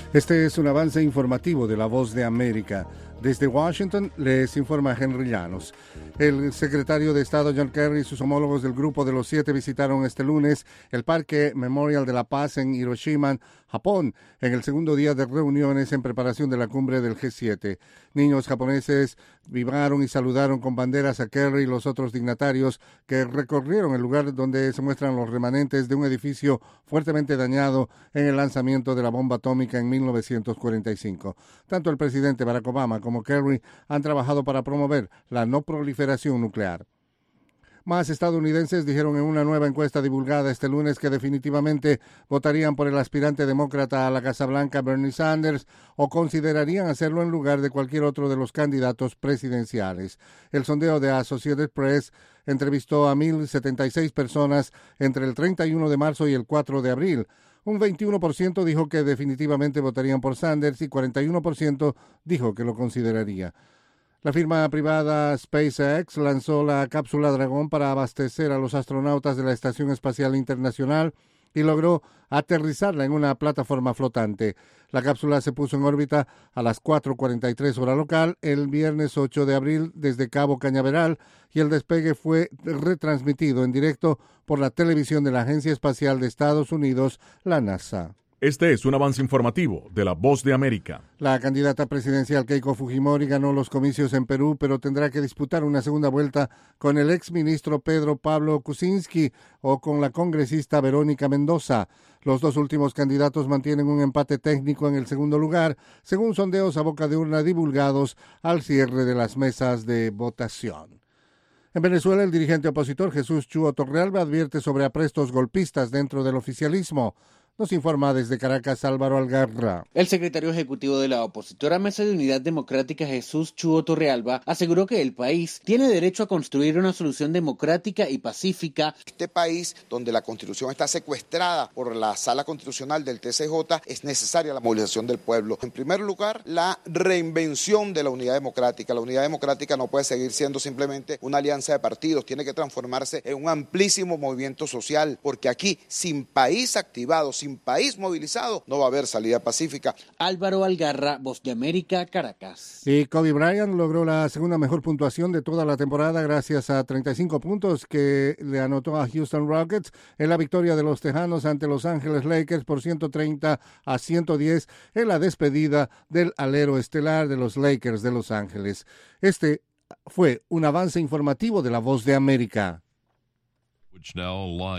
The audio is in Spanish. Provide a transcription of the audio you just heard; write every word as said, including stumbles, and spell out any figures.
Este es un avance informativo de La Voz de América. Desde Washington les informa Henry Llanos. El secretario de Estado John Kerry y sus homólogos del Grupo de los Siete visitaron este lunes el Parque Memorial de la Paz en Hiroshima, Japón, en el segundo día de reuniones en preparación de la cumbre del G siete. Niños japoneses vibraron y saludaron con banderas a Kerry y los otros dignatarios que recorrieron el lugar donde se muestran los remanentes de un edificio fuertemente dañado en el lanzamiento de la bomba atómica en mil novecientos cuarenta y cinco. Tanto el presidente Barack Obama como Kerry han trabajado para promover la no proliferación nuclear. Más estadounidenses dijeron en una nueva encuesta divulgada este lunes que definitivamente votarían por el aspirante demócrata a la Casa Blanca, Bernie Sanders, o considerarían hacerlo en lugar de cualquier otro de los candidatos presidenciales. El sondeo de Associated Press entrevistó a mil setenta y seis personas entre el treinta y uno de marzo y el cuatro de abril. Un veintiuno por ciento dijo que definitivamente votarían por Sanders y cuarenta y uno por ciento dijo que lo consideraría. La firma privada SpaceX lanzó la cápsula Dragón para abastecer a los astronautas de la Estación Espacial Internacional y logró aterrizarla en una plataforma flotante. La cápsula se puso en órbita a las cuatro cuarenta y tres hora local el viernes ocho de abril desde Cabo Cañaveral y el despegue fue retransmitido en directo por la televisión de la Agencia Espacial de Estados Unidos, la NASA. Este es un avance informativo de La Voz de América. La candidata presidencial Keiko Fujimori ganó los comicios en Perú, pero tendrá que disputar una segunda vuelta con el exministro Pedro Pablo Kuczynski o con la congresista Verónica Mendoza. Los dos últimos candidatos mantienen un empate técnico en el segundo lugar, según sondeos a boca de urna divulgados al cierre de las mesas de votación. En Venezuela, el dirigente opositor Jesús Chúo Torrealba advierte sobre aprestos golpistas dentro del oficialismo. Nos informa desde Caracas Álvaro Algarra. El secretario ejecutivo de la opositora Mesa de Unidad Democrática, Jesús Chúo Torrealba, aseguró que el país tiene derecho a construir una solución democrática y pacífica. Este país, donde la Constitución está secuestrada por la Sala Constitucional del T C J, es necesaria la movilización del pueblo. En primer lugar, la reinvención de la unidad democrática. La unidad democrática no puede seguir siendo simplemente una alianza de partidos, tiene que transformarse en un amplísimo movimiento social, porque aquí, sin país activado, sin país movilizado, no va a haber salida pacífica. Álvaro Algarra, Voz de América, Caracas. Y Kobe Bryant logró la segunda mejor puntuación de toda la temporada gracias a treinta y cinco puntos que le anotó a Houston Rockets en la victoria de los Tejanos ante Los Ángeles Lakers por ciento treinta a ciento diez en la despedida del alero estelar de los Lakers de Los Ángeles. Este fue un avance informativo de La Voz de América.